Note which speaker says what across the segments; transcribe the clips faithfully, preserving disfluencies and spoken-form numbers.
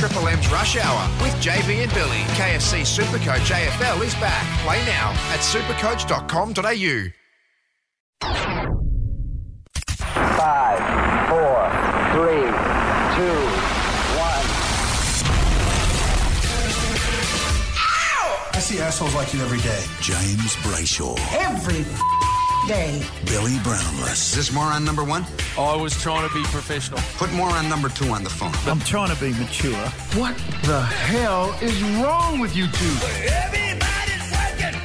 Speaker 1: Triple M's Rush Hour with J B and Billy. K F C Supercoach A F L is back. Play now at supercoach dot com dot a u.
Speaker 2: Five, four, three, two, one.
Speaker 3: I see assholes like you every day.
Speaker 4: James Brayshaw.
Speaker 5: Every day.
Speaker 4: Billy Brownless.
Speaker 6: Is this more on number one?
Speaker 7: I was trying to be professional.
Speaker 6: Put more on number two on the phone.
Speaker 3: I'm trying to be mature.
Speaker 8: What the hell is wrong with you two?
Speaker 9: Everybody's working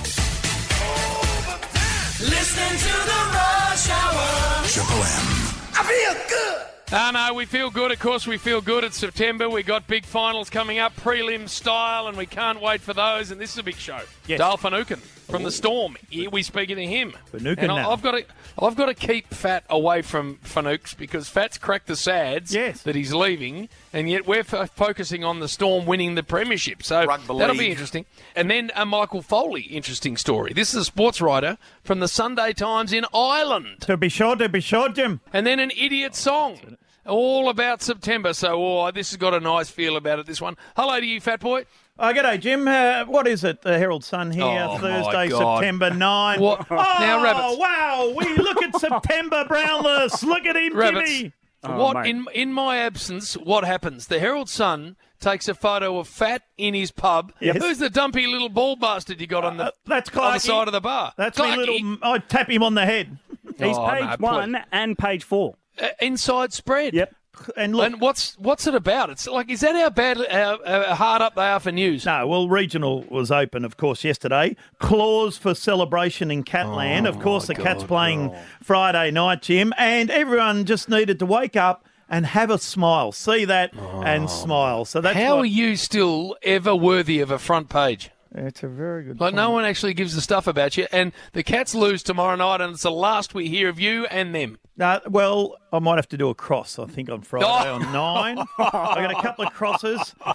Speaker 9: overtime. Listening to the Rush Hour.
Speaker 4: Triple M.
Speaker 9: I feel good.
Speaker 7: Ah, no, we feel good. Of course, we feel good. It's September. We got big finals coming up, prelim style, and we can't wait for those. And this is a big show.
Speaker 3: Yes.
Speaker 7: Dale Finucane from the Storm. Here we speaking to him.
Speaker 3: Finucane
Speaker 7: and I,
Speaker 3: now.
Speaker 7: I've got to, I've got to keep Fat away from Fanukes because Fat's cracked the sads
Speaker 3: Yes.
Speaker 7: that he's leaving, and yet we're f- focusing on the Storm winning the premiership. So
Speaker 6: Rugby
Speaker 7: that'll
Speaker 6: league.
Speaker 7: be interesting. And then a Michael Foley interesting story. This is a sports writer from the Sunday Times in Ireland.
Speaker 3: To be sure, to be sure, Jim.
Speaker 7: And then an idiot song. All about September, so oh, this has got a nice feel about it, this one. Hello to you, fat boy.
Speaker 3: Oh, g'day, Jim. Uh, what is it? The Herald Sun here,
Speaker 7: Oh, my
Speaker 3: Thursday,
Speaker 7: God.
Speaker 3: September ninth.
Speaker 7: What?
Speaker 3: Oh,
Speaker 7: Now, Rabbits.
Speaker 3: wow. We look at September, Brownless. Look at him,
Speaker 7: Rabbits.
Speaker 3: Jimmy.
Speaker 7: what
Speaker 10: mate.
Speaker 7: in in my absence, what happens? The Herald Sun takes a photo of Fat in his pub.
Speaker 3: Yes.
Speaker 7: Who's the dumpy little ball bastard you got on the,
Speaker 3: Uh, that's
Speaker 7: on the
Speaker 3: Clarky.
Speaker 7: side of the bar?
Speaker 3: That's me
Speaker 7: Clarky.
Speaker 3: little... I tap him on the head.
Speaker 10: He's
Speaker 7: Oh,
Speaker 10: page
Speaker 7: no,
Speaker 10: one and page four.
Speaker 7: Uh, inside spread.
Speaker 10: Yep.
Speaker 3: And look...
Speaker 7: And what's what's it about? It's like, is that how bad, how, how hard up they are for news?
Speaker 3: No, well, regional was open, of course, yesterday. Clause for celebration in Catland.
Speaker 7: Oh,
Speaker 3: of course, the
Speaker 7: my
Speaker 3: Cats
Speaker 7: God,
Speaker 3: playing
Speaker 7: God.
Speaker 3: Friday night, Jim. And everyone just needed to wake up and have a smile. See that and smile. So that's
Speaker 7: How
Speaker 3: what-
Speaker 7: are you still ever worthy of a front page?
Speaker 3: It's a very good
Speaker 7: Like, no
Speaker 3: point.
Speaker 7: one actually gives a stuff about you. And the Cats lose tomorrow night, and it's the last we hear of you and them.
Speaker 3: Uh, well, I might have to do a cross, I think, on Friday
Speaker 7: Oh.
Speaker 3: on nine. I got a couple of crosses. Uh,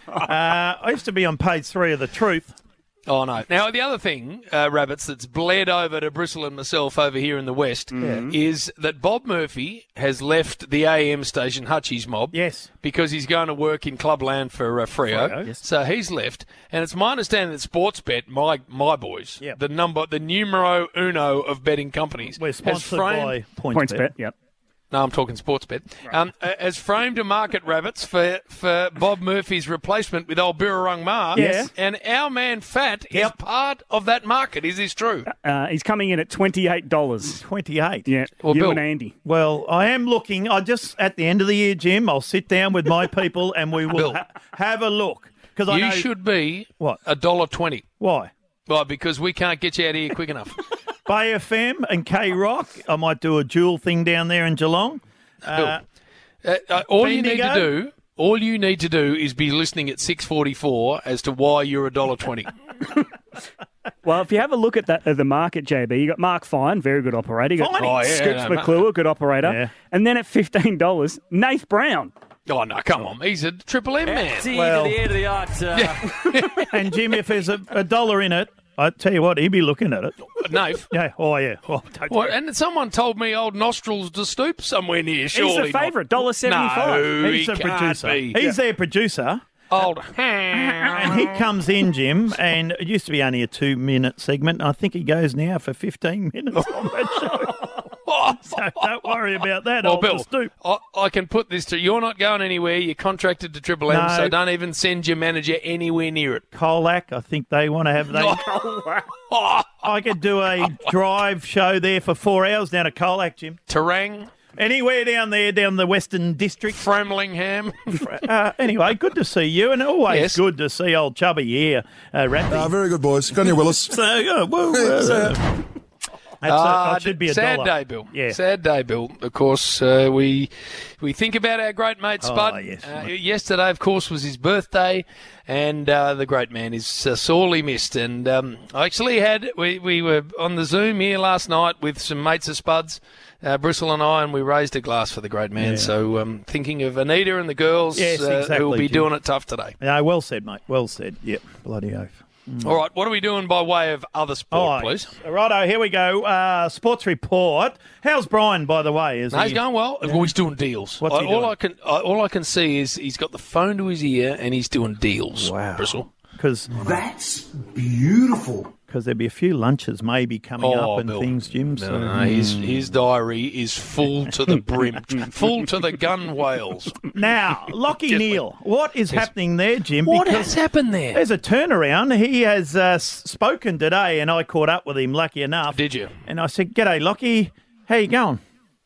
Speaker 3: I used to be on page three of The Truth.
Speaker 7: Oh, no. Now, the other thing, uh, Rabbits, that's bled over to Bristol and myself over here in the West is that Bob Murphy has left the A M station, Hutchie's Mob,
Speaker 3: Yes.
Speaker 7: because he's going to work in Clubland for uh, Freo.
Speaker 3: Freo, yes.
Speaker 7: So he's left. And it's my understanding that Sportsbet, my my boys,
Speaker 3: Yep.
Speaker 7: the number, the numero uno of betting companies,
Speaker 3: We're
Speaker 7: has
Speaker 3: sponsored
Speaker 7: framed,
Speaker 3: by Points,
Speaker 10: Points
Speaker 3: Bet.
Speaker 10: bet, yep.
Speaker 7: No, I'm talking Sportsbet. Um, uh, has framed a market, Rabbits, for, for Bob Murphy's replacement with old Birrarung Ma.
Speaker 3: Yes.
Speaker 7: And our man Fat is
Speaker 3: Yep.
Speaker 7: part of that market. Is this true?
Speaker 10: Uh, he's coming in at twenty-eight dollars.
Speaker 3: twenty-eight.
Speaker 10: Yeah,
Speaker 7: Well,
Speaker 10: you
Speaker 7: Bill-
Speaker 10: and Andy.
Speaker 3: Well, I am looking. I just, at the end of the year, Jim, I'll sit down with my people and we will
Speaker 7: Bill.
Speaker 3: ha- have a look. Because I
Speaker 7: You
Speaker 3: know...
Speaker 7: should be
Speaker 3: What?
Speaker 7: a dollar twenty.
Speaker 3: Why?
Speaker 7: Well, because we can't get you out of here quick enough.
Speaker 3: Bay F M and K-Rock. I might do a dual thing down there in Geelong. Uh,
Speaker 7: Uh, uh, all you need to
Speaker 3: Bendigo?
Speaker 7: do, all you need to do, is be listening at six forty-four as to why you're a dollar twenty.
Speaker 10: Well, if you have a look at that, uh, the market, J B, you got Mark Fine, very good operator. You got
Speaker 3: Fine.
Speaker 7: Oh, yeah,
Speaker 10: Scoops
Speaker 7: no,
Speaker 10: McClure, good operator.
Speaker 3: Yeah.
Speaker 10: And then at fifteen dollars, Nath Brown.
Speaker 7: Oh no, come on, he's a triple M man.
Speaker 3: Well-
Speaker 9: to the end of the art. Uh,
Speaker 3: and Jim, if there's a, a dollar in it, I tell you what, he'd be looking at it.
Speaker 7: Nath.
Speaker 3: Yeah. Oh, yeah. Oh, don't
Speaker 7: What, and someone told me old nostrils to stoop somewhere near.
Speaker 10: He's
Speaker 7: Surely
Speaker 10: the favourite, one dollar seventy-five.
Speaker 7: No,
Speaker 3: He's
Speaker 7: he
Speaker 3: the
Speaker 7: can't
Speaker 3: producer.
Speaker 7: be.
Speaker 3: He's their producer.
Speaker 7: Old.
Speaker 3: And he comes in, Jim, and it used to be only a two-minute segment. And I think he goes now for fifteen minutes on that show. So don't worry about that.
Speaker 7: Well,
Speaker 3: I'll
Speaker 7: Bill,
Speaker 3: just do.
Speaker 7: I, I can put this to you. You're not going anywhere. You're contracted to Triple M,
Speaker 3: No.
Speaker 7: so don't even send your manager anywhere near it.
Speaker 3: Colac, I think they want to have. They,
Speaker 7: Oh,
Speaker 3: I could do a drive show there for four hours down to Colac, Jim.
Speaker 7: Terang,
Speaker 3: Anywhere down there, down the Western District.
Speaker 7: Framlingham.
Speaker 3: Uh, anyway, good to see you, and always
Speaker 7: Yes.
Speaker 3: good to see old Chubby here, uh, Rathy.
Speaker 11: Uh, very good, boys. Go on, you Willis.
Speaker 3: So, uh, well, uh, that's a,
Speaker 7: Ah,
Speaker 3: that should be a
Speaker 7: sad
Speaker 3: dollar.
Speaker 7: day, Bill.
Speaker 3: Yeah.
Speaker 7: Sad day, Bill. Of course, uh, we we think about our great mate Spud.
Speaker 3: Oh, yes.
Speaker 7: uh, yesterday, of course, was his birthday, and uh, the great man is uh, sorely missed. And um, I actually had we we were on the Zoom here last night with some mates of Spud's, uh, Bristol and I, and we raised a glass for the great man.
Speaker 3: Yeah.
Speaker 7: So um, thinking of Anita and the girls
Speaker 3: Yes,
Speaker 7: uh, who will
Speaker 3: exactly,
Speaker 7: be
Speaker 3: Jim.
Speaker 7: doing it tough today.
Speaker 3: No, well said, mate. Well said. Yep, bloody oath.
Speaker 7: All right, what are we doing by way of other sport,
Speaker 3: Oh,
Speaker 7: please?
Speaker 3: Righto, here we go. Uh, sports report. How's Brian, by the way? Is
Speaker 7: No,
Speaker 3: he...
Speaker 7: he's going well. Yeah. He's doing deals.
Speaker 3: What's
Speaker 7: I,
Speaker 3: he
Speaker 7: all
Speaker 3: doing?
Speaker 7: I can I, all I can see is he's got the phone to his ear and he's doing deals.
Speaker 3: Wow.
Speaker 7: Bristol.
Speaker 3: Because
Speaker 8: That's beautiful.
Speaker 3: there'll be a few lunches maybe coming
Speaker 7: Oh,
Speaker 3: up and
Speaker 7: Bill.
Speaker 3: things, Jim.
Speaker 7: No,
Speaker 3: So.
Speaker 7: no, his, his diary is full to the brim, full to the gun whales.
Speaker 3: Now, Lockie
Speaker 7: Just
Speaker 3: Neal, what is
Speaker 7: Yes.
Speaker 3: happening there, Jim?
Speaker 7: What
Speaker 3: Because
Speaker 7: has happened there?
Speaker 3: there's a turnaround. He has uh, s- spoken today, and I caught up with him, lucky enough.
Speaker 7: Did you?
Speaker 3: And I said, "G'day, Lockie. How you going?"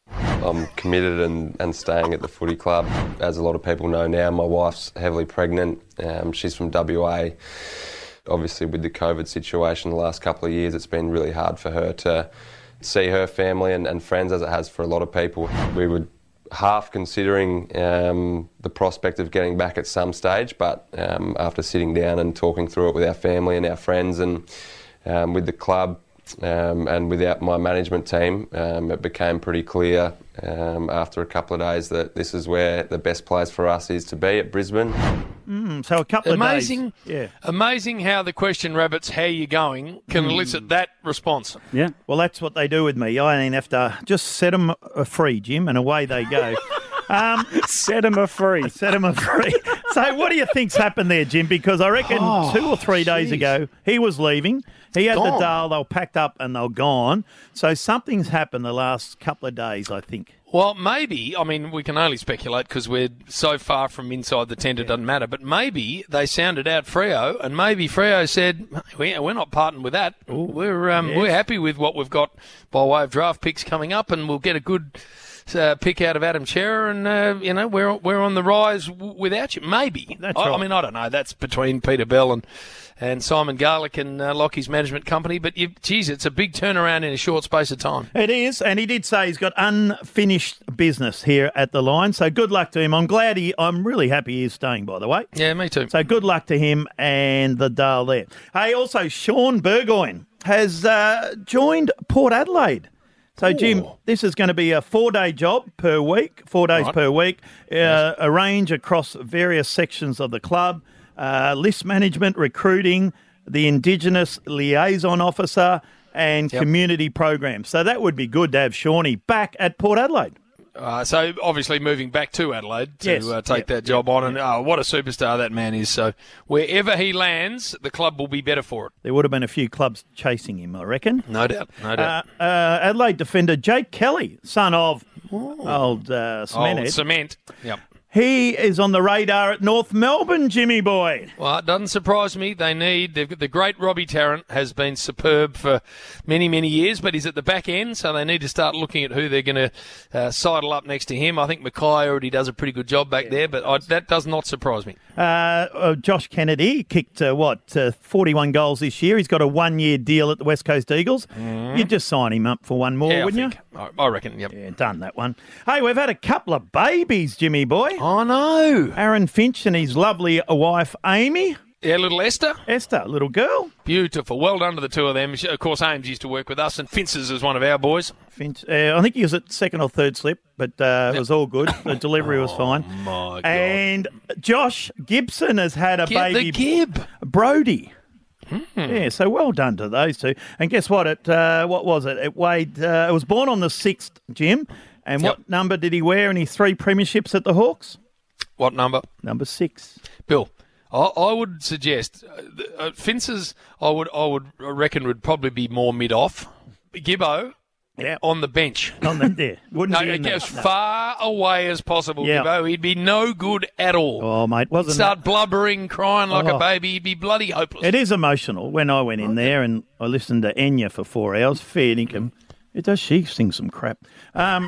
Speaker 11: I'm committed and, and staying at the footy club. As a lot of people know now, my wife's heavily pregnant. Um, she's from W A. Obviously, with the COVID situation the last couple of years, it's been really hard for her to see her family and, and friends, as it has for a lot of people. We were half considering um, the prospect of getting back at some stage, but um, after sitting down and talking through it with our family and our friends and um, with the club, Um, and without my management team, um, it became pretty clear um, after a couple of days that this is where the best place for us is to be, at Brisbane.
Speaker 3: Mm, so a couple
Speaker 7: Amazing,
Speaker 3: of days. Yeah.
Speaker 7: amazing how the question, Rabbits, how you going, can elicit that response.
Speaker 10: Yeah.
Speaker 3: Well, that's what they do with me. I ain't have to just set them free, Jim, and away they go. Um,
Speaker 10: Set him a free.
Speaker 3: set them free. So what do you think's happened there, Jim? Because I reckon
Speaker 7: Oh,
Speaker 3: two or three days
Speaker 7: geez.
Speaker 3: ago he was leaving. He had the
Speaker 7: Gone.
Speaker 3: Dale. They were packed up and they were gone. So something's happened the last couple of days, I think.
Speaker 7: Well, maybe, I mean, we can only speculate because we're so far from inside the tent it doesn't matter, but maybe they sounded out Freo and maybe Freo said, "We- we're not parting with that. We're um,
Speaker 3: yes.
Speaker 7: we're happy with what we've got by way of draft picks coming up and we'll get a good uh, pick out of Adam Shearer and, uh, you know, we're, we're on the rise w- without you." Maybe.
Speaker 3: That's
Speaker 7: I, I
Speaker 3: right.
Speaker 7: mean, I don't know. That's between Peter Bell and and Simon Garlick and uh, Lockie's management company. But, you, geez, it's a big turnaround in a short space of time.
Speaker 3: It is, and he did say he's got unfinished business here at the line. So good luck to him. I'm glad he. I'm really happy he's staying. By the way.
Speaker 7: Yeah, me too.
Speaker 3: So good luck to him and the Dale there. Hey, also Sean Burgoyne has uh, joined Port Adelaide. So, Jim, this is going to be a four-day job per week, four days
Speaker 7: Right.
Speaker 3: per week, uh, arrange across various sections of the club, uh, list management, recruiting, the Indigenous liaison officer, and
Speaker 7: Yep.
Speaker 3: community programs. So that would be good to have Shawnee back at Port Adelaide.
Speaker 7: Uh, so obviously moving back to Adelaide to
Speaker 3: Yes.
Speaker 7: uh, take
Speaker 3: Yep.
Speaker 7: that job on, and oh, what a superstar that man is. So wherever he lands, the club will be better for it.
Speaker 3: There would have been a few clubs chasing him, I reckon.
Speaker 7: No doubt, no doubt.
Speaker 3: Uh, uh, Adelaide defender Jake Kelly, son of old uh, Cement
Speaker 7: oh,
Speaker 3: Head.
Speaker 7: cement. Yep.
Speaker 3: He is on the radar at North Melbourne, Jimmy boy.
Speaker 7: Well, it doesn't surprise me. They need they've got the great Robbie Tarrant has been superb for many, many years, but he's at the back end, so they need to start looking at who they're going to uh, sidle up next to him. I think Mackay already does a pretty good job back there, but I, that does not surprise me.
Speaker 3: Uh, uh, Josh Kennedy kicked, uh, what, uh, forty-one goals this year. He's got a one-year deal at the West Coast Eagles. You'd just sign him up for one more,
Speaker 7: yeah, I
Speaker 3: wouldn't
Speaker 7: think. I, I reckon. Yep.
Speaker 3: you? Yeah, done that one. Hey, we've had a couple of babies, Jimmy boy.
Speaker 7: Oh no!
Speaker 3: Aaron Finch and his lovely wife, Amy.
Speaker 7: Yeah, little Esther.
Speaker 3: Esther, little girl.
Speaker 7: Beautiful. Well done to the two of them. Of course, Ames used to work with us, and Finces is one of our boys.
Speaker 3: Finch, uh, I think he was at second or third slip, but uh, it was all good. The delivery was fine.
Speaker 7: My God.
Speaker 3: And Josh Gibson has had a
Speaker 7: Get
Speaker 3: baby.
Speaker 7: the Gib.
Speaker 3: Brody. Yeah, so well done to those two. And guess what? It uh, what was it? It weighed. Uh, it was born on the sixth, Jim. And what
Speaker 7: Yep.
Speaker 3: number did he wear in his three premierships at the Hawks?
Speaker 7: What number?
Speaker 3: Number six.
Speaker 7: Bill, I, I would suggest uh, the- uh, Finces. I would, I would reckon would probably be more mid off. Gibbo
Speaker 3: Yeah,
Speaker 7: on the bench.
Speaker 3: on the there. Wouldn't
Speaker 7: No,
Speaker 3: be in there.
Speaker 7: as far away as possible,
Speaker 3: Yeah.
Speaker 7: Gibbo. He'd be no good at all.
Speaker 3: Oh, mate,
Speaker 7: He'd
Speaker 3: wasn't
Speaker 7: start
Speaker 3: that?
Speaker 7: blubbering, crying like
Speaker 3: Oh.
Speaker 7: a baby. He'd be bloody hopeless.
Speaker 3: It is emotional. When I went in there and I listened to Enya for four hours, fair dinkum. It does she sing some crap. Um,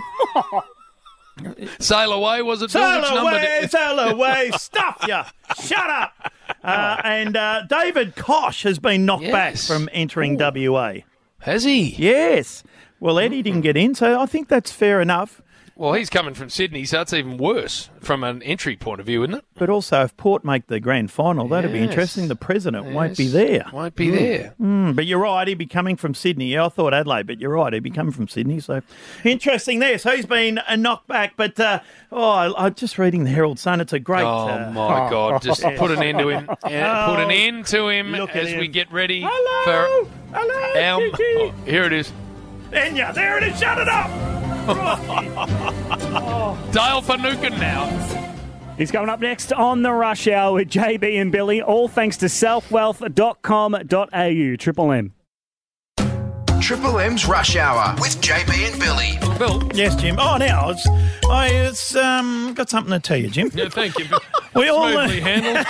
Speaker 7: Sail away, was it? Bill?
Speaker 3: Sail
Speaker 7: Which number
Speaker 3: away,
Speaker 7: did-
Speaker 3: sail away, stuff ya. Shut up. Uh, and uh, David Koch has been knocked back
Speaker 7: Yes.
Speaker 3: from entering W A.
Speaker 7: Has he?
Speaker 3: Yes. Well, Eddie didn't get in, so I think that's fair enough.
Speaker 7: Well, he's coming from Sydney, so it's even worse from an entry point of view, isn't it?
Speaker 3: But also, if Port make the grand final, that'd be
Speaker 7: Yes.
Speaker 3: interesting. The president
Speaker 7: Yes.
Speaker 3: won't be there.
Speaker 7: Won't be there.
Speaker 3: Mm, but you're right, he'd be coming from Sydney. Yeah, I thought Adelaide, but you're right, he'd be coming from Sydney. So interesting there. So he's been a knockback. But, uh, oh, I, I'm just reading the Herald Sun. It's a great...
Speaker 7: Oh,
Speaker 3: uh,
Speaker 7: my God. Just put an end to him. Yeah, put an end to him
Speaker 3: Look at
Speaker 7: as
Speaker 3: him.
Speaker 7: we get ready
Speaker 3: Hello!
Speaker 7: for
Speaker 3: Hello,
Speaker 7: our...
Speaker 3: Gigi.
Speaker 7: Oh, here it is.
Speaker 3: Enya, there it is. Shut it up.
Speaker 7: Dale Finucane now.
Speaker 10: He's coming up next on the Rush Hour with J B and Billy, all thanks to self wealth dot com dot a u. Triple M.
Speaker 1: Triple M's Rush Hour with J B and Billy.
Speaker 7: Bill.
Speaker 3: Yes, Jim. Oh, now, it's, I it's, um, got something to tell you, Jim.
Speaker 7: Yeah, thank you.
Speaker 3: We all...
Speaker 7: Smoothly handled.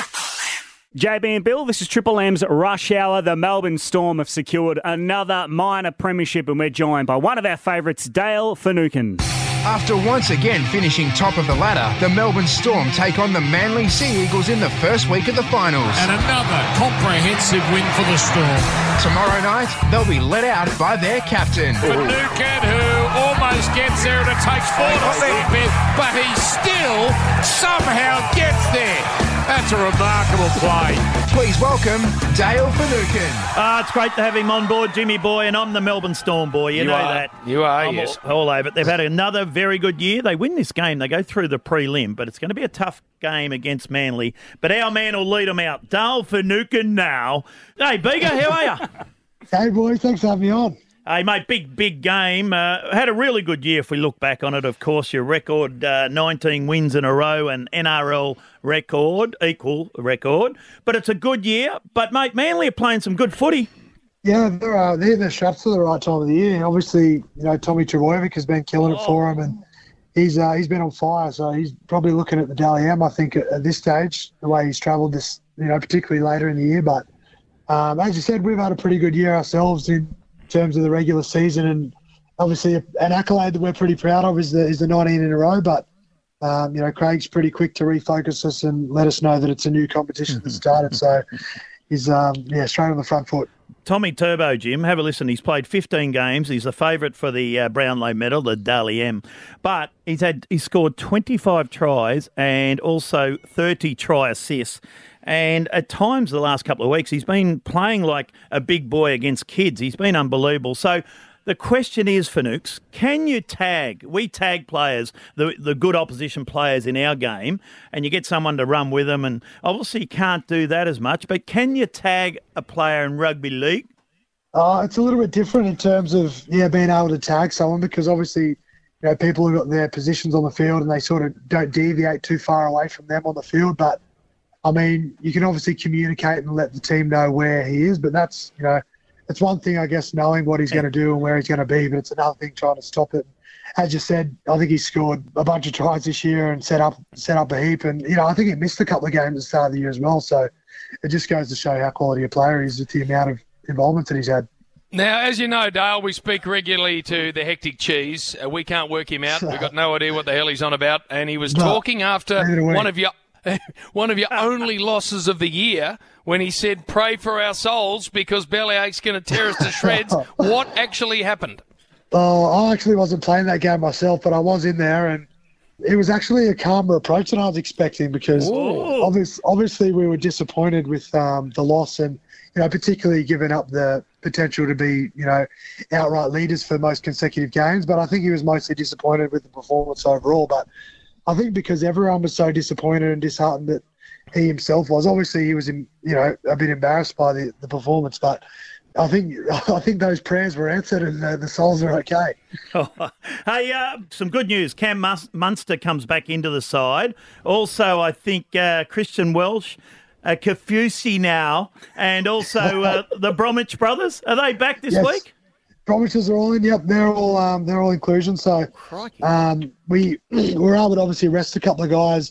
Speaker 10: J B and Bill, this is Triple M's Rush Hour. The Melbourne Storm have secured another minor premiership, and we're joined by one of our favourites, Dale Finucane.
Speaker 12: After once again finishing top of the ladder, the Melbourne Storm take on the Manly Sea Eagles in the first week of the finals.
Speaker 13: And another comprehensive win for the Storm.
Speaker 12: Tomorrow night, they'll be let out by their captain.
Speaker 13: Finucane, who almost gets there, and it takes four to step in, but he still somehow gets there. That's a remarkable play.
Speaker 12: Please welcome Dale Finucane.
Speaker 3: Ah, it's great to have him on board, Jimmy boy, and I'm the Melbourne Storm boy. You,
Speaker 7: You
Speaker 3: know
Speaker 7: are.
Speaker 3: that.
Speaker 7: You are,
Speaker 3: I'm
Speaker 7: yes.
Speaker 3: all, all over it. They've had another very good year. They win this game. They go through the prelim, but it's going to be a tough game against Manly. But our man will lead them out. Dale Finucane now. Hey, Biga, how are you?
Speaker 14: Hey, boys. Thanks for having me on.
Speaker 3: Hey, mate, big, big game. Uh, had a really good year if we look back on it, of course. Your record, uh, nineteen wins in a row, and N R L record, equal record. But it's a good year. But, mate, Manly are playing some good footy.
Speaker 14: Yeah, they're, uh, they're in their straps for the right time of the year. Obviously, you know, Tommy Trbojevic has been killing it for him, and he's uh, he's been on fire. So he's probably looking at the Dally M, I think, at, at this stage, the way he's travelled this, you know, particularly later in the year. But um, as you said, we've had a pretty good year ourselves in terms of the regular season, and obviously an accolade that we're pretty proud of is the is the nineteen in a row. But um, you know, Craig's pretty quick to refocus us and let us know that it's a new competition that started. So he's um, yeah straight on the front foot.
Speaker 3: Tommy Turbo, Jim, have a listen. He's played fifteen games. He's the favourite for the uh, Brownlow medal, the Dally M. But he's had he's scored twenty-five tries and also thirty try assists. And at times the last couple of weeks, he's been playing like a big boy against kids. He's been unbelievable. So the question is, Finucane, can you tag? We tag players, the the good opposition players in our game, and you get someone to run with them. And obviously you can't do that as much, but can you tag a player in rugby league?
Speaker 14: Uh, it's a little bit different in terms of, yeah, being able to tag someone, because obviously, you know, people have got their positions on the field and they sort of don't deviate too far away from them on the field. But I mean, you can obviously communicate and let the team know where he is, but that's, you know, it's one thing, I guess, knowing what he's going to do and where he's going to be, but it's another thing trying to stop it. As you said, I think he scored a bunch of tries this year and set up set up a heap. And, you know, I think he missed a couple of games at the start of the year as well. So it just goes to show how quality a player he is with the amount of involvement that he's had.
Speaker 7: Now, as you know, Dale, we speak regularly to the Hectic Cheese. Uh, we can't work him out. We've got no idea what the hell he's on about. And he was
Speaker 14: No,
Speaker 7: talking after
Speaker 14: neither do we.
Speaker 7: one of your one of your only losses of the year when he said, pray for our souls because Bellyache's going to tear us to shreds. What actually happened?
Speaker 14: Oh, I actually wasn't playing that game myself, but I was in there, and it was actually a calmer approach than I was expecting, because obvious, obviously we were disappointed with um, the loss, and, you know, particularly giving up the potential to be, you know, outright leaders for most consecutive games. But I think he was mostly disappointed with the performance overall. But I think because everyone was so disappointed and disheartened that he himself was, obviously he was, in, you know, a bit embarrassed by the, the performance. But I think I think those prayers were answered, and uh, the souls are okay.
Speaker 3: Oh, hey, uh, some good news. Cam Mus- Munster comes back into the side. Also, I think uh, Christian Welsh, uh, Kafusi now, and also uh, the Bromwich brothers. Are they back this
Speaker 14: Yes.
Speaker 3: week?
Speaker 14: Bromwichers are all in. Yep, they're all um, they're all inclusion. So um, we were able to obviously rest a couple of guys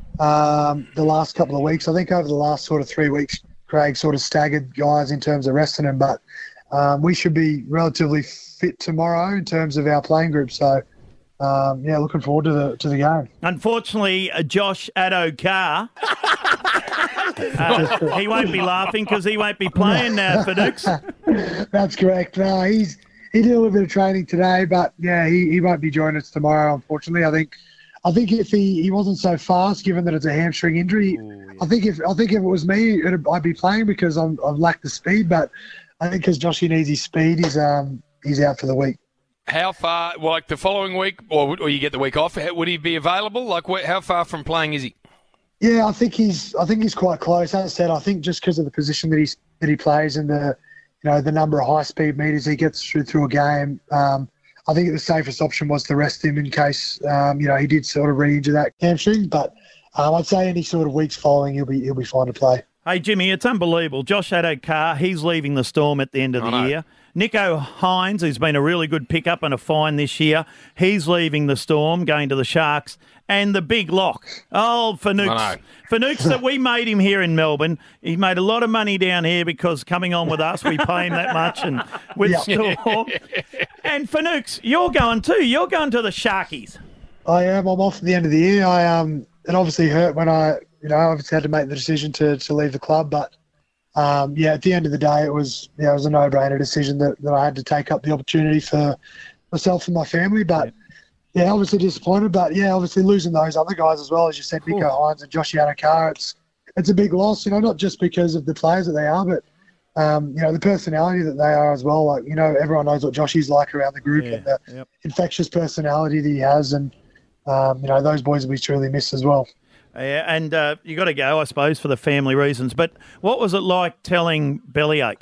Speaker 14: um, the last couple of weeks. I think over the last sort of three weeks, Craig sort of staggered guys in terms of resting them. But um, we should be relatively fit tomorrow in terms of our playing group. So um, yeah, looking forward to the to the game.
Speaker 3: Unfortunately, uh, Josh Addo-Carr, uh, he won't be laughing because he won't be playing now for Dukes.
Speaker 14: That's correct. No, he's he did a little bit of training today, but yeah, he, he won't be joining us tomorrow, unfortunately. I think I think if he, he wasn't so fast, given that it's a hamstring injury, Ooh, yeah. I think if I think if it was me, it'd, I'd be playing because I'm, I've lacked the speed. But I think because Joshy needs his speed, he's um he's out for the week.
Speaker 7: How far, like the following week, or, or you get the week off? Would he be available? Like, wh- how far from playing is he?
Speaker 14: Yeah, I think he's I think he's quite close. As I said, I think just because of the position that he's that he plays and the you know the number of high speed meters he gets through through a game. Um, I think the safest option was to rest him in case, um, you know, he did sort of re-injure that hamstring. But um, I'd say any sort of weeks following, he'll be he'll be fine to play.
Speaker 3: Hey, Jimmy, it's unbelievable. Josh Addo-Carr, he's leaving the Storm at the end of the year. Nico Hines, who's been a really good pickup and a find this year, he's leaving the Storm, going to the Sharks. And the big lock, oh, Fanooks. Fanooks that we made him here in Melbourne. He made a lot of money down here because coming on with us, we pay him that much and with
Speaker 14: Yeah.
Speaker 3: Storm. And Fanooks, you're going too. You're going to the Sharkies.
Speaker 14: I am. I'm off at the end of the year. I um, it obviously hurt when I, you know, obviously had to make the decision to, to leave the club. But um, yeah, at the end of the day, it was yeah, it was a no-brainer decision that, that I had to take up the opportunity for myself and my family. But yeah, yeah obviously disappointed. But yeah, obviously losing those other guys as well, as you said, Nico Ooh. Hines and Josh Addo-Carr, it's it's a big loss. You know, not just because of the players that they are, but um, you know, the personality that they are as well. Like, you know, everyone knows what Joshy's like around the group yeah, and the yep. infectious personality that he has. And, um, you know, those boys will be truly missed as well.
Speaker 3: Yeah, and uh, you got to go, I suppose, for the family reasons. But what was it like telling Bellyache?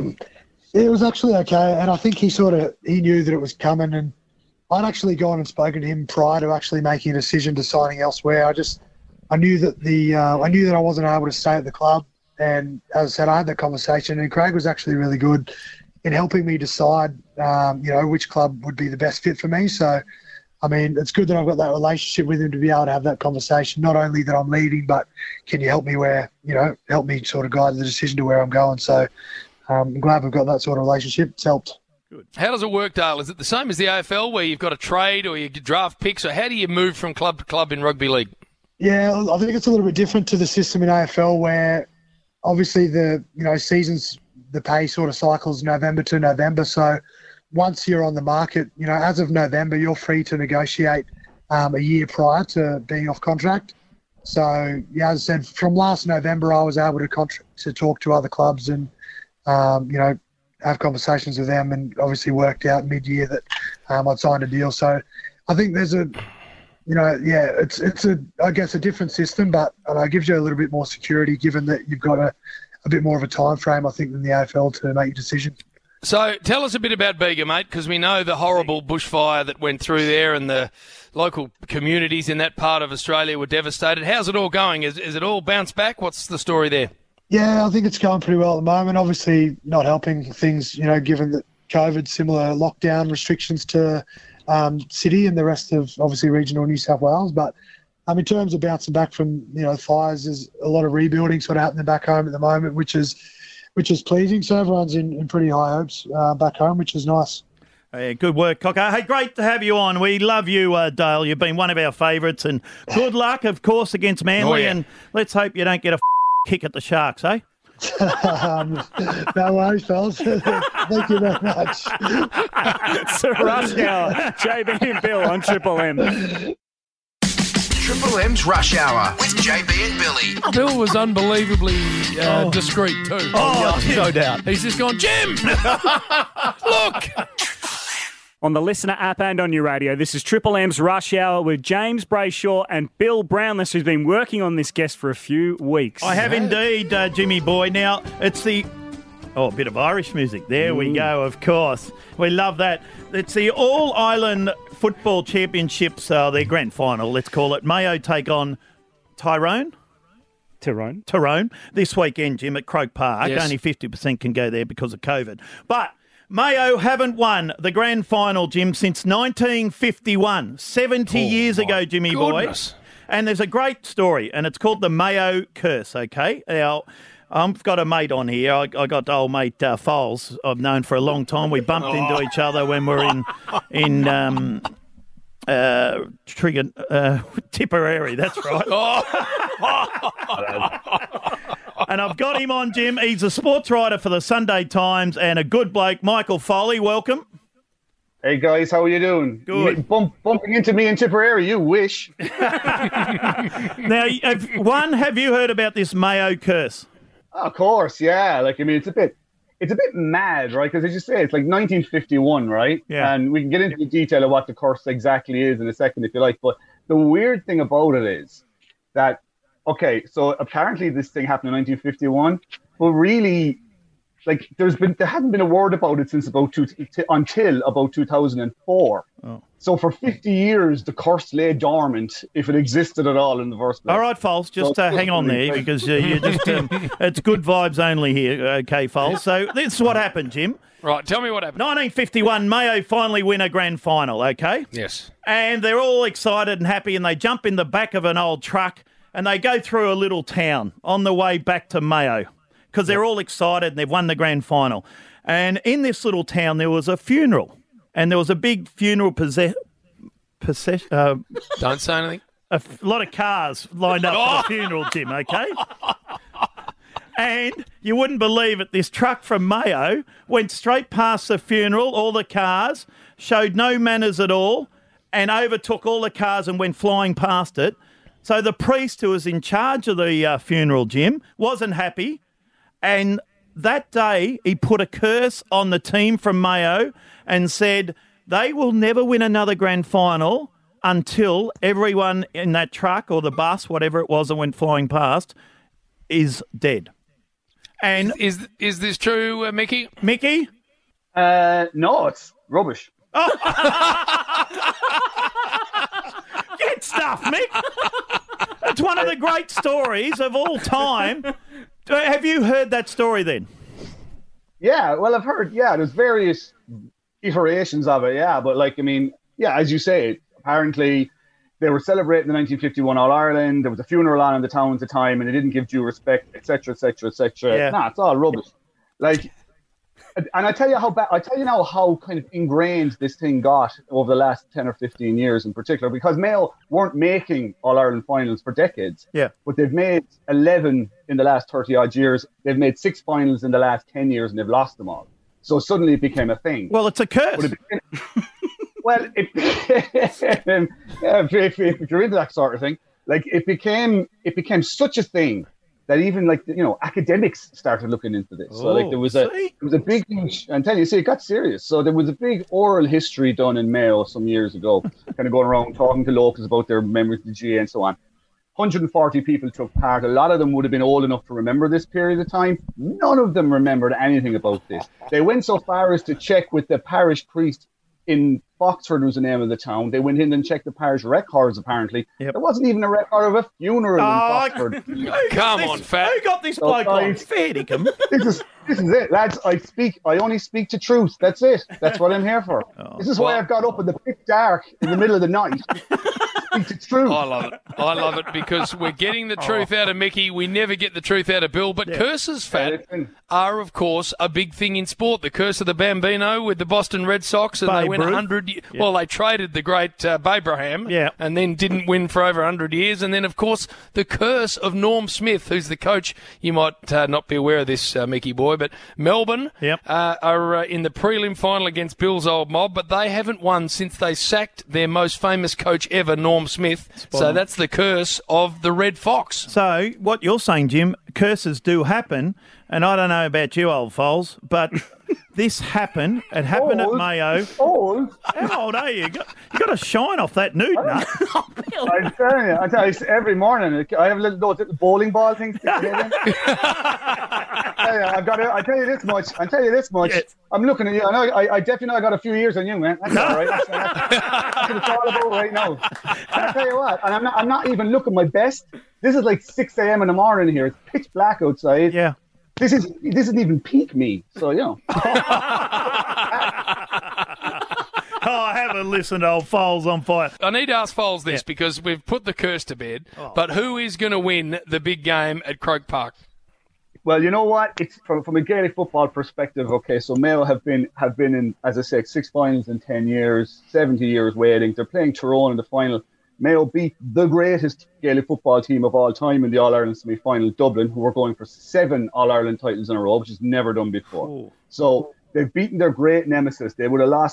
Speaker 14: It was actually okay. And I think he sort of, he knew that it was coming. And I'd actually gone and spoken to him prior to actually making a decision to signing elsewhere. I just, I knew that the, uh, I knew that I wasn't able to stay at the club. And as I said, I had that conversation, and Craig was actually really good in helping me decide, um, you know, which club would be the best fit for me. So, I mean, it's good that I've got that relationship with him to be able to have that conversation, not only that I'm leaving, but can you help me where, you know, help me sort of guide the decision to where I'm going. So um, I'm glad we've got that sort of relationship. It's helped.
Speaker 7: Good. How does it work, Dale? Is it the same as the A F L where you've got a trade or you draft picks, or how do you move from club to club in rugby league?
Speaker 14: Yeah, I think it's a little bit different to the system in A F L where obviously the, you know, seasons, the pay sort of cycles November to November. So once you're on the market, you know, as of November, you're free to negotiate um, a year prior to being off contract. So, yeah, as I said, from last November, I was able to contra- to talk to other clubs and, um, you know, have conversations with them, and obviously worked out mid-year that um, I'd signed a deal. So I think there's a, you know, yeah, it's it's a I guess a different system, but I know, it gives you a little bit more security, given that you've got a, a bit more of a time frame, I think, than the A F L to make your decision.
Speaker 7: So tell us a bit about Bega, mate, because we know the horrible bushfire that went through there, and the local communities in that part of Australia were devastated. How's it all going? Is is it all bounced back? What's the story there?
Speaker 14: Yeah, I think it's going pretty well at the moment. Obviously, not helping things, you know, given that COVID, similar lockdown restrictions to um, city and the rest of obviously regional New South Wales. But um, in terms of bouncing back from, you know, fires, there's a lot of rebuilding sort of happening back home at the moment, which is which is pleasing. So everyone's in, in pretty high hopes uh, back home, which is nice.
Speaker 3: Hey, good work, Cocker. Hey, great to have you on. We love you, uh, Dale. You've been one of our favourites, and good luck, of course, against Manly. Oh, yeah. And let's hope you don't get a kick at the Sharks, eh?
Speaker 14: um, no worries, fellas. Thank you very much.
Speaker 10: It's a rush hour. J B and Bill on Triple M.
Speaker 1: Triple M's Rush Hour with J B and Billy.
Speaker 7: Bill was unbelievably uh,
Speaker 3: Oh.
Speaker 7: discreet too.
Speaker 3: Oh, no doubt.
Speaker 7: He's just gone, Jim, look.
Speaker 10: On the Listener app and on your radio, this is Triple M's Rush Hour with James Brayshaw and Bill Brownless, who's been working on this guest for a few weeks.
Speaker 3: I have indeed, uh, Jimmy boy. Now, it's the... Oh, a bit of Irish music. There we go, of course. We love that. It's the All-Ireland Football Championships, uh, their grand final, let's call it. Mayo take on Tyrone.
Speaker 10: Tyrone.
Speaker 3: Tyrone. This weekend, Jim, at Croke Park.
Speaker 7: Yes.
Speaker 3: Only fifty percent can go there because of COVID. But Mayo haven't won the grand final, Jim, since nineteen fifty-one. seventy
Speaker 7: Oh,
Speaker 3: years
Speaker 7: my
Speaker 3: ago, Jimmy
Speaker 7: goodness.
Speaker 3: boy. And there's a great story, and it's called the Mayo Curse, okay? Now, I've got a mate on here. I, I got old mate uh, Foles. I've known for a long time. We bumped
Speaker 7: Oh.
Speaker 3: into each other when we were in in um, uh, Trigger uh, Tipperary. That's right. And I've got him on, Jim. He's a sports writer for the Sunday Times and a good bloke. Michael Foley, welcome.
Speaker 15: Hey guys, how are you doing?
Speaker 3: Good.
Speaker 15: Bump, bumping into me in Tipperary, you wish.
Speaker 3: Now, have, one, have you heard about this Mayo curse?
Speaker 15: Of course, yeah. Like, I mean, it's a bit, it's a bit mad, right? Because as you say, it's like nineteen fifty-one, right?
Speaker 3: Yeah.
Speaker 15: And we can get into the detail of what the curse exactly is in a second, if you like. But the weird thing about it is that, okay, so apparently this thing happened in nineteen fifty-one, but really, like, there's been there hasn't been a word about it since about two, t- until about two thousand four.
Speaker 3: Oh.
Speaker 15: So for fifty years, the curse lay dormant, if it existed at all in the first place.
Speaker 3: All right, Foles, just
Speaker 15: So-
Speaker 3: uh, hang on there because uh, you just um, it's good vibes only here, okay, Foles. So this is what happened, Jim.
Speaker 7: Right, tell me what happened.
Speaker 3: nineteen fifty-one, Mayo finally win a grand final, okay?
Speaker 7: Yes.
Speaker 3: And they're all excited and happy, and they jump in the back of an old truck and they go through a little town on the way back to Mayo because they're all excited and they've won the grand final. And in this little town, there was a funeral, and there was a big funeral possess. Possess- uh,
Speaker 7: Don't say anything.
Speaker 3: A f- lot of cars lined up for the funeral, Jim, okay? And you wouldn't believe it, this truck from Mayo went straight past the funeral, all the cars, showed no manners at all, and overtook all the cars and went flying past it. So the priest who was in charge of the uh, funeral, Jim, wasn't happy, and that day he put a curse on the team from Mayo and said they will never win another grand final until everyone in that truck or the bus, whatever it was that went flying past, is dead. And
Speaker 7: is is this true, uh, Mickey?
Speaker 3: Mickey?
Speaker 15: Uh, no, it's rubbish.
Speaker 3: Get stuff, Mick. It's one of the great stories of all time. Have you heard that story then?
Speaker 15: Yeah, well, I've heard, yeah, there's various iterations of it, yeah. But, like, I mean, yeah, as you say, apparently they were celebrating the nineteen fifty-one All-Ireland. There was a funeral on in the town at the time, and they didn't give due respect, et cetera, et cetera, et cetera.
Speaker 3: Yeah.
Speaker 15: Nah, it's all rubbish. Like, and I tell you how bad, I tell you now how kind of ingrained this thing got over the last ten or fifteen years in particular, because Mayo weren't making All-Ireland finals for decades.
Speaker 3: Yeah.
Speaker 15: But they've made eleven in the last thirty odd years. They've made six finals in the last ten years, and they've lost them all. So suddenly it became a thing.
Speaker 3: Well, it's a curse.
Speaker 15: But it became, well, it, if, if, if you're into that sort of thing, like it became, it became such a thing that even like you know academics started looking into this. So like there was a
Speaker 3: see?
Speaker 15: there was a big, I'm telling you, see, it got serious. So there was a big oral history done in Mayo some years ago, kind of going around talking to locals about their memories of the G A and so on. one hundred forty people took part. A lot of them would have been old enough to remember this period of time. None of them remembered anything about this. They went so far as to check with the parish priest in Foxford, was the name of the town. They went in and checked the parish records, apparently.
Speaker 3: Yep.
Speaker 15: There wasn't even a record of a funeral
Speaker 3: Oh,
Speaker 15: in Foxford.
Speaker 7: Come
Speaker 3: this,
Speaker 7: on, Fat.
Speaker 3: Who got this
Speaker 15: So,
Speaker 3: bloke on?
Speaker 15: guys,
Speaker 3: Fair dinkum.
Speaker 15: This is this is it, lads. I speak. I only speak to truth. That's it. That's what I'm here for.
Speaker 3: Oh.
Speaker 15: This is why
Speaker 7: Well-
Speaker 15: I've got up in the pitch dark in the middle of the night. Speak to truth.
Speaker 7: I love it. I love it because we're getting the truth out of Mickey. We never get the truth out of Bill. But curses, Fat, are, of course, a big thing in sport. The curse of the Bambino with the Boston Red Sox, and they
Speaker 3: Babe
Speaker 7: went
Speaker 3: Ruth.
Speaker 7: one hundred years. Well, they traded the great uh, Babraham
Speaker 3: Yeah.
Speaker 7: and then didn't win for over one hundred years. And then, of course, the curse of Norm Smith, who's the coach. You might uh, not be aware of this, uh, Mickey boy, but Melbourne
Speaker 3: Yep.
Speaker 7: uh, are uh, in the prelim final against Bill's old mob, but they haven't won since they sacked their most famous coach ever, Norm Smith. so
Speaker 3: on.
Speaker 7: that's the curse of the Red Fox.
Speaker 3: So what you're saying, Jim, curses do happen, and I don't know about you, old foals, but this happened. It happened at
Speaker 15: Old?
Speaker 3: Mayo.
Speaker 15: Old.
Speaker 3: How old are you? You got, you got to shine off that nude nut.
Speaker 15: I'm telling you, I tell you, every morning I have little those little bowling ball things. To get in. I tell you, I've got. To, I tell you this much. I tell you this much.
Speaker 3: Yes.
Speaker 15: I'm looking at you. I know. I, I definitely know I got a few years on you, man. That's all right. That's, that's, that's what it's all about right now. And I tell you what. And I'm not. I'm not even looking my best. This is like six a.m. in the morning here. It's pitch black outside.
Speaker 3: Yeah.
Speaker 15: This is. This isn't even peak me. So you know.
Speaker 3: Oh, I haven't listened to old foals on fire.
Speaker 7: I need to ask Foles this
Speaker 3: Yeah.
Speaker 7: because we've put the curse to bed,
Speaker 3: Oh.
Speaker 7: but who is going to win the big game at Croke Park?
Speaker 15: Well, you know what? It's from from a Gaelic football perspective. Okay, so Mayo have been have been in, as I said, six finals in ten years, seventy years waiting. They're playing Tyrone in the final. Mayo beat the greatest Gaelic football team of all time in the All Ireland semi-final, Dublin, who were going for seven All Ireland titles in a row, which is never done before.
Speaker 3: Ooh.
Speaker 15: So they've beaten their great nemesis. They would have lost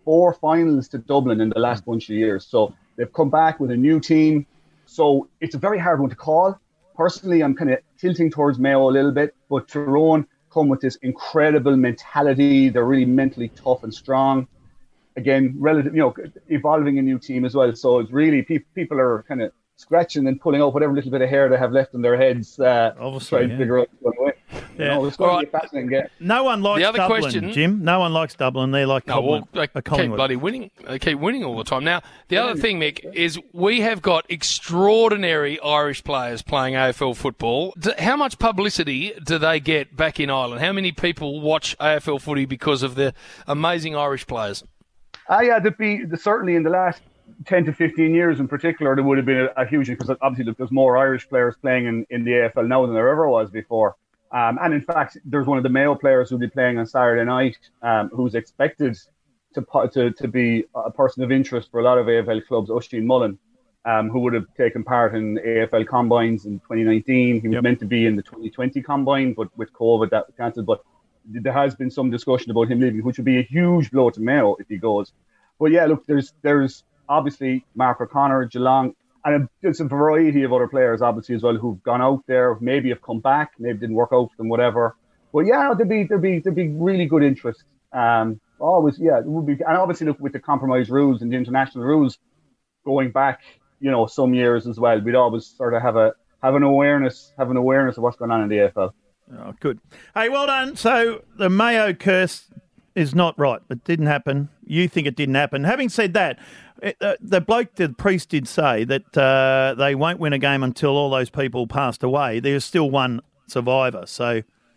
Speaker 15: four finals to Dublin in the last bunch of years. So they've come back with a new team. So it's a very hard one to call. Personally, I'm kind of tilting towards Mayo a little bit, but Tyrone come with this incredible mentality. They're really mentally tough and strong. Again, relative, you know, evolving a new team as well. So it's really pe- people are kind of scratching and pulling out whatever little bit of hair they have left in their heads. Uh,
Speaker 3: Obviously,
Speaker 15: trying
Speaker 3: yeah.
Speaker 15: to figure out what's going away.
Speaker 3: Yeah.
Speaker 15: You know, it's going
Speaker 3: All
Speaker 15: to be a fascinating game.
Speaker 3: No one likes
Speaker 7: The other
Speaker 3: Dublin,
Speaker 7: question-
Speaker 3: Jim. No one likes Dublin. They're like
Speaker 7: No,
Speaker 3: Collingwood.
Speaker 7: well, they
Speaker 3: uh,
Speaker 7: keep
Speaker 3: Collingwood.
Speaker 7: bloody winning. They keep winning all the time. Now, the other thing, Mick, is we have got extraordinary Irish players playing A F L football. D- How much publicity do they get back in Ireland? How many people watch A F L footy because of the amazing Irish players?
Speaker 15: Ah, yeah, there'd be certainly in the last ten to fifteen years in particular, there would have been a, a huge, because obviously look, there's more Irish players playing in, in the A F L now than there ever was before. Um, and in fact, there's one of the Mayo players who'll be playing on Saturday night, um, who's expected to, to to be a person of interest for a lot of A F L clubs, Oisin Mullen, um, who would have taken part in A F L combines in twenty nineteen. He was
Speaker 3: Yep.
Speaker 15: meant to be in the twenty twenty combine, but with COVID that was cancelled. But there has been some discussion about him leaving, which would be a huge blow to Mayo if he goes. But yeah, look, there's there's obviously Mark O'Connor, Geelong, and there's a variety of other players obviously as well who've gone out there, maybe have come back, maybe didn't work out for them, whatever. But yeah, there'd be there'd be there'd be really good interest. Um, always, yeah, it would be, and obviously look with the compromise rules and the international rules going back, you know, some years as well. We'd always sort of have a have an awareness, have an awareness of what's going on in the A F L.
Speaker 3: Oh, good. Hey, well done. So the Mayo curse is not right. It didn't happen. You think it didn't happen. Having said that, it, uh, the bloke, the priest did say that uh, they won't win a game until all those people passed away. There's still one survivor. So,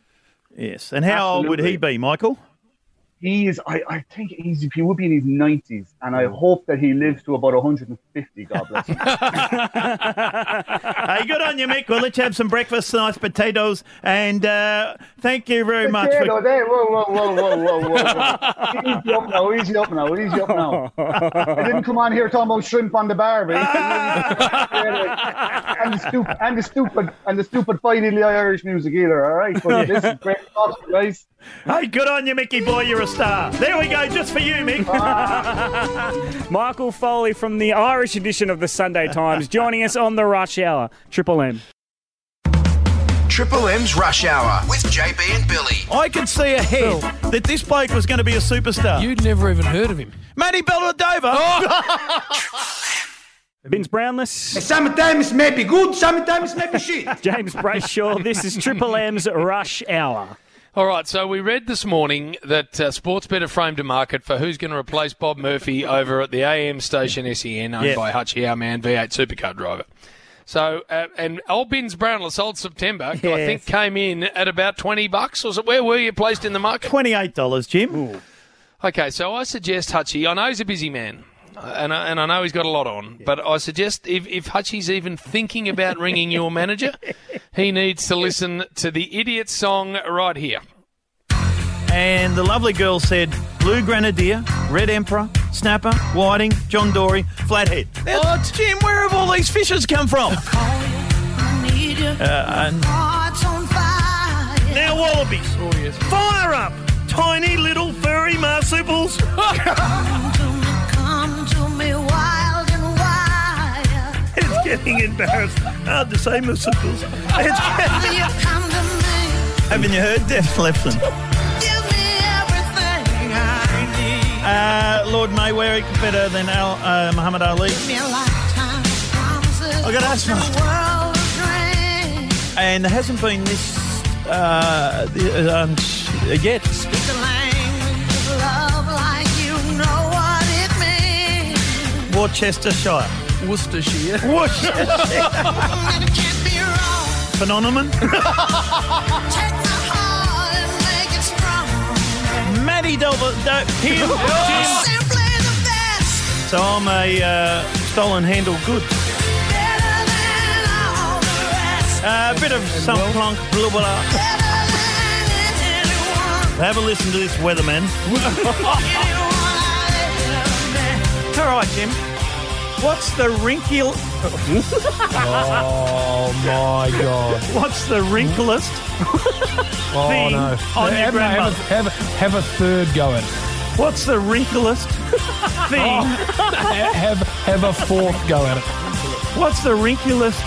Speaker 3: yes. And how old would he be, Michael?
Speaker 15: He is, I, I think he's, he would be in his nineties, and I hope that he lives to about one hundred fifty, God bless him.
Speaker 3: Hey, good on you, Mick. Well, let's have some breakfast, nice potatoes, and uh, thank you very much.
Speaker 15: Potatoes,
Speaker 3: For...
Speaker 15: eh? Whoa, whoa, whoa, whoa, whoa, whoa, whoa. Easy up now, easy up now, easy up now. I didn't come on here talking about shrimp on the barbie. and the stupid, and the stupid, and the stupid fight in the Irish music either, all right? But this is great talk, guys.
Speaker 3: Hey, good on you, Mickey boy. You're a star. There we go, just for you, Mick.
Speaker 10: Michael Foley from the Irish edition of the Sunday Times joining us on the Rush Hour. Triple M.
Speaker 1: Triple M's Rush Hour with J B and Billy.
Speaker 3: I could see ahead that this bloke was going to be a superstar.
Speaker 7: You'd never even heard of him.
Speaker 3: Matty Belladova.
Speaker 10: Oh. Vince Brownless.
Speaker 8: Sometimes may be good, sometimes may be shit.
Speaker 10: James Brayshaw. This is Triple M's Rush Hour.
Speaker 7: All right, so we read this morning that uh, Sportsbet have framed a market for who's going to replace Bob Murphy over at the A M station S E N, owned
Speaker 3: Yep.
Speaker 7: by Hutchie, our man, V eight Supercar driver. So, uh, and old Bins Brownless, old September, who I
Speaker 3: Yes.
Speaker 7: think came in at about twenty bucks. Was it? Where were you placed in the market?
Speaker 3: twenty-eight dollars, Jim.
Speaker 10: Ooh.
Speaker 7: Okay, so I suggest Hutchie. I know he's a busy man, uh, and I, and I know he's got a lot on, but I suggest if, if Hutchie's even thinking about ringing your manager, he needs to listen to the Idiot song right here.
Speaker 3: And the lovely girl said, Blue Grenadier, Red Emperor, Snapper, Whiting, John Dory, Flathead. Now,
Speaker 7: What?
Speaker 3: Jim, where have all these fishes come from? Uh, and now wallabies.
Speaker 7: Oh, yes.
Speaker 3: Fire up, tiny little furry marsupials. It's getting embarrassed. Hard to say marsupials. It's getting... Haven't you heard Def Leppard? Uh, Lord Mayweather better than Al, uh, Muhammad Ali. I got asthma. And there hasn't been this uh, um, yet. Worcestershire.
Speaker 7: Worcestershire.
Speaker 3: Worcestershire. Phenomenon. Matty Delva. Him. So I'm a uh, stolen handle good. A uh, bit of some plonk, blah, blah, blah. Have a listen to this weatherman. All right, Jim. What's the wrinkle?
Speaker 13: Oh, my God.
Speaker 3: What's the wrinklest
Speaker 13: Oh,
Speaker 3: thing
Speaker 13: no.
Speaker 3: on your
Speaker 13: have,
Speaker 3: grandmother?
Speaker 13: have, have, have a third go at it.
Speaker 3: What's the wrinklest thing?
Speaker 13: Oh, have, have a fourth go at it.
Speaker 3: What's the wrinklest?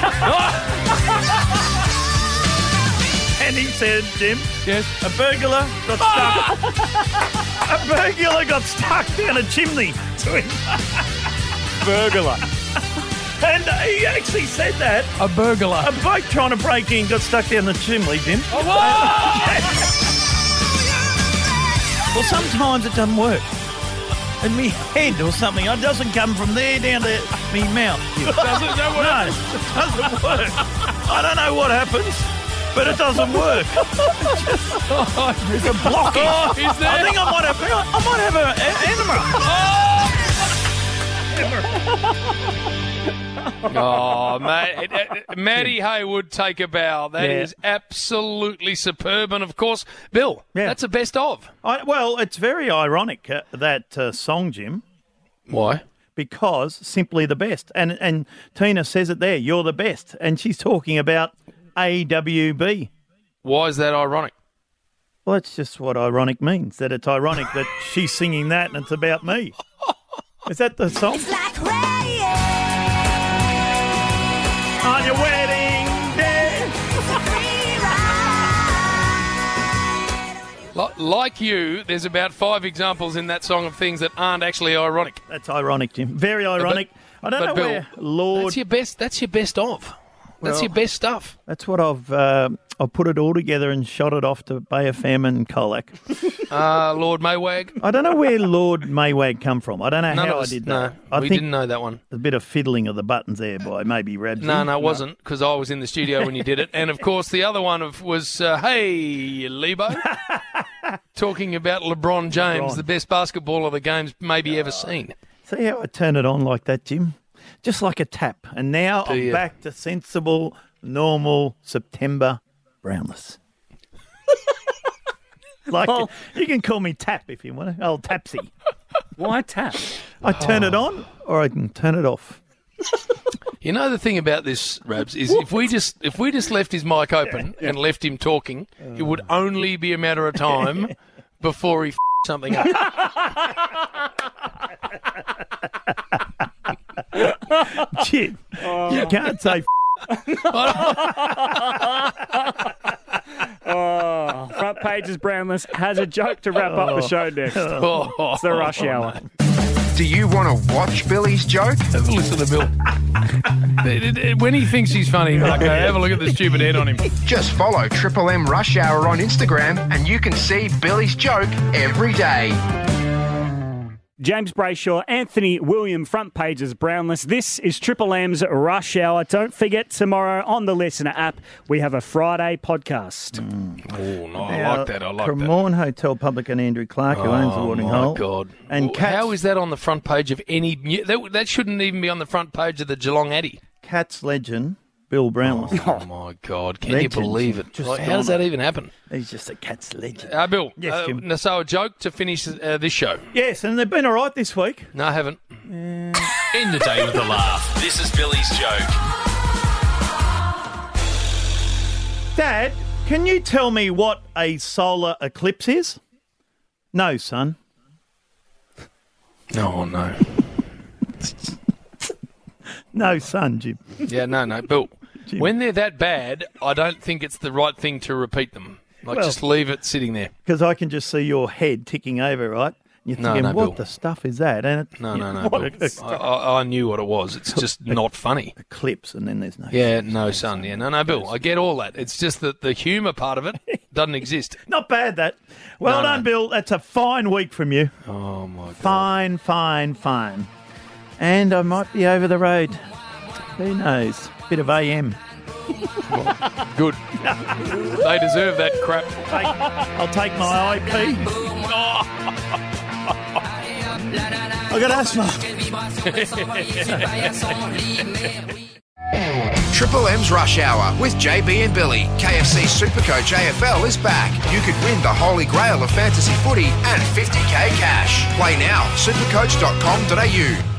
Speaker 3: And he said, Jim,
Speaker 13: yes,
Speaker 3: a burglar got stuck. A burglar got stuck down a chimney.
Speaker 10: Burglar.
Speaker 3: And he actually said that.
Speaker 13: A burglar.
Speaker 3: A bloke trying to break in got stuck down the chimney, Jim.
Speaker 13: Oh, whoa!
Speaker 3: Well, sometimes it doesn't work. In me head or something, it doesn't come from there down to me mouth.
Speaker 13: Doesn't that work?
Speaker 3: No, it doesn't work. I don't know what happens, but it doesn't work.
Speaker 13: Oh,
Speaker 3: there's a blockage.
Speaker 13: Oh, is there?
Speaker 3: I think I might have. I might have an enema.
Speaker 13: Oh,
Speaker 7: Oh, mate. Matty Haywood, take a bow. That
Speaker 3: Yeah.
Speaker 7: is absolutely superb. And, of course, Bill,
Speaker 3: Yeah.
Speaker 7: that's a best of.
Speaker 3: I, well, it's very ironic, uh, that uh, song, Jim.
Speaker 7: Why?
Speaker 3: Because simply the best. And and Tina says it there, you're the best. And she's talking about A W B.
Speaker 7: Why is that ironic?
Speaker 3: Well, that's just what ironic means, that it's ironic that she's singing that and it's about me. Is that the song?
Speaker 9: It's like rain
Speaker 3: on your wedding day.
Speaker 7: Li- Like you, there's about five examples in that song of things that aren't actually ironic.
Speaker 3: That's ironic, Jim. Very ironic. I don't
Speaker 7: but
Speaker 3: know
Speaker 7: Bill,
Speaker 3: where Lord...
Speaker 7: That's your best. That's your best of. That's
Speaker 3: Well,
Speaker 7: your best stuff.
Speaker 3: That's what I've... Uh, I've put it all together and shot it off to Bay F M and Colac.
Speaker 7: Uh, Lord Maywag.
Speaker 3: I don't know where Lord Maywag come from. I don't know
Speaker 7: None
Speaker 3: how
Speaker 7: of
Speaker 3: I
Speaker 7: us-
Speaker 3: did
Speaker 7: no,
Speaker 3: that. I
Speaker 7: we
Speaker 3: think
Speaker 7: didn't know that one.
Speaker 3: A bit of fiddling of the buttons there by maybe Rabsy.
Speaker 7: No, no, it wasn't, because I was in the studio when you did it. And, of course, the other one of, was, uh, hey, Lebo, talking about LeBron James,
Speaker 3: LeBron.
Speaker 7: the best basketballer the game's maybe ever seen.
Speaker 3: See how I turn it on like that, Jim? Just like a tap. And now
Speaker 7: Do
Speaker 3: I'm
Speaker 7: you?
Speaker 3: back to sensible, normal September Brownless. Like
Speaker 10: Well-
Speaker 3: you can call me Tap if you want to. Oh, Tapsy.
Speaker 10: Why tap?
Speaker 3: I turn it on or I can turn it off.
Speaker 7: You know the thing about this, Rabs, is if we just if we just left his mic open and left him talking, it would only be a matter of time before he f- something up.
Speaker 3: Jim, you can't say
Speaker 10: Oh, Front Pages Brownless has a joke to wrap up the show next.
Speaker 7: Oh.
Speaker 10: It's the rush hour.
Speaker 12: Do you want to watch Billy's joke?
Speaker 7: Have a listen to Bill. When he thinks he's funny, Marco, have a look at the stupid head on him.
Speaker 12: Just follow Triple M Rush Hour on Instagram and you can see Billy's joke every day.
Speaker 10: James Brayshaw, Anthony William, Front Pages Brownless. This is Triple M's Rush Hour. Don't forget, tomorrow on the Listener app, we have a Friday podcast.
Speaker 7: Oh, no, I
Speaker 3: Now,
Speaker 7: like that. I like that.
Speaker 3: Cremorne Hotel public and Andrew Clark, who owns the
Speaker 7: Oh,
Speaker 3: Watering
Speaker 7: my
Speaker 3: Hole.
Speaker 7: God.
Speaker 3: And
Speaker 7: Well,
Speaker 3: Cats,
Speaker 7: how is that on the front page of any... new- That, that shouldn't even be on the front page of the Geelong Addy.
Speaker 3: Cats legend, Bill Brownless.
Speaker 7: Oh, my God. Can
Speaker 3: Legend.
Speaker 7: you believe it?
Speaker 3: Just
Speaker 7: Like, how does
Speaker 3: on
Speaker 7: that
Speaker 3: it.
Speaker 7: even happen?
Speaker 3: He's just a Cats legend.
Speaker 7: Uh, Bill,
Speaker 3: Yes,
Speaker 7: uh,
Speaker 3: Jim.
Speaker 7: now, so a joke to finish uh, this show.
Speaker 3: Yes, and they've been all right this week.
Speaker 7: No, I haven't.
Speaker 16: End the day with a laugh. This is Billy's joke.
Speaker 3: Dad, can you tell me what a solar eclipse is? No, son.
Speaker 7: No, no.
Speaker 3: No, son, Jim.
Speaker 7: Yeah, no, no. Bill, when they're that bad, I don't think it's the right thing to repeat them. Like,
Speaker 3: Well-
Speaker 7: just leave it sitting there.
Speaker 3: Because I can just see your head ticking over, right? You're
Speaker 7: No,
Speaker 3: thinking,
Speaker 7: no,
Speaker 3: what
Speaker 7: Bill.
Speaker 3: the stuff is that? And it,
Speaker 7: No,
Speaker 3: you
Speaker 7: no,
Speaker 3: know,
Speaker 7: no.
Speaker 3: what
Speaker 7: Bill.
Speaker 3: a-
Speaker 7: I, I, I knew what it was. It's just not funny.
Speaker 3: Eclipse, and then there's no...
Speaker 7: Yeah, no, son. Yeah, no, no, Bill. I get all that. It's just that the humour part of it doesn't exist.
Speaker 3: Not bad, that. Well
Speaker 7: No,
Speaker 3: done,
Speaker 7: no.
Speaker 3: Bill. That's a fine week from you.
Speaker 7: Oh, my God.
Speaker 3: Fine, fine, fine. And I might be over the road. Who knows? Bit of A M.
Speaker 7: Good. They deserve that crap.
Speaker 3: Take, I'll take my I P. I got asthma.
Speaker 1: Triple M's Rush Hour with J B and Billy. K F C Supercoach A F L is back. You could win the holy grail of fantasy footy and fifty K cash. Play now. supercoach dot com dot a u.